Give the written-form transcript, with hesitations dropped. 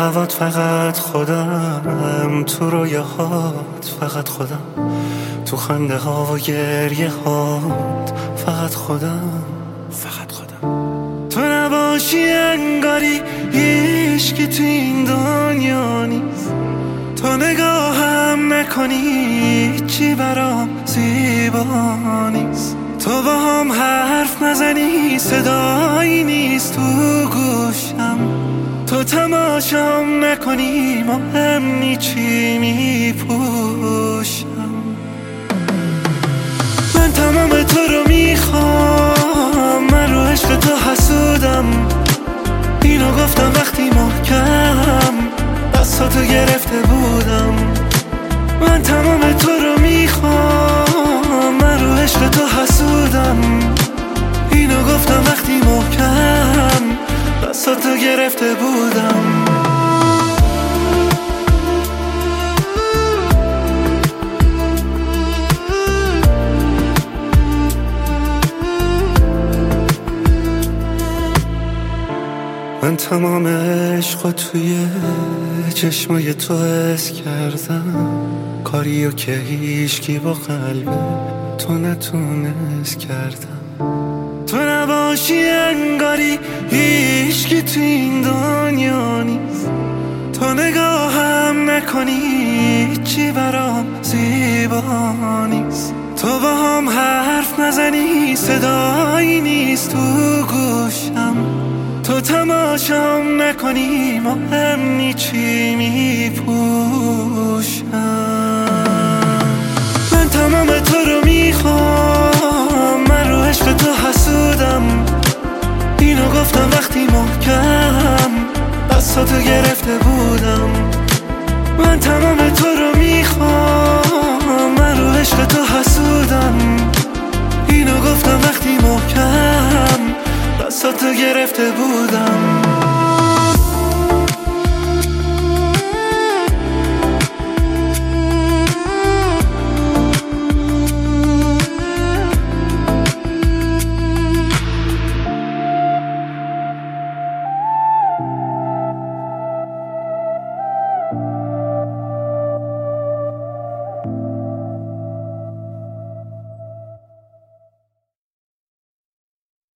هوات فقط خودم، تو رویاهات فقط خودم، تو خنده ها و گریه هات فقط خودم، فقط خودم. تو نباشی انگاری هیچکی تو این دنیا نیست، تو نگاهم نکنی چی برام زیبا نیست، تو با هم حرف نزنی صدایی نیست تو گوشم، تو تماشام نکنی مهم نی چی میپوشم. من تمام تو رو میخوام، من رو عشق تو حسودم، اینو گفتم وقتی محکم دستاتو گرفته بودم. من تمام تو رو میخوام، من رو عشق تو حسودم، اینو گفتم وقتی محکم دستاتو گرفته بودم. من تمام عشقو توی چشمای تو حس کردم، کاریو که هیچکی با قلب تو نتونست کردم. تو نباشی انگاری هیچکی تو این دنیا نیست، تو نگاهم نکنی چی برام زیبا نیست، تو با هم حرف نزنی صدایی نیست تو گوشم، تو تماشام نکنی مهم نی چی میپوشم. من تمام تو رو میخوام، من رو عشق تو حسودم، اینو گفتم وقتی محکم دستاتو گرفته بودم. من تمام تو رو میخوام، من رو عشق تو حسودم، اینو گفتم وقتی محکم دستاتو گرفته بودم.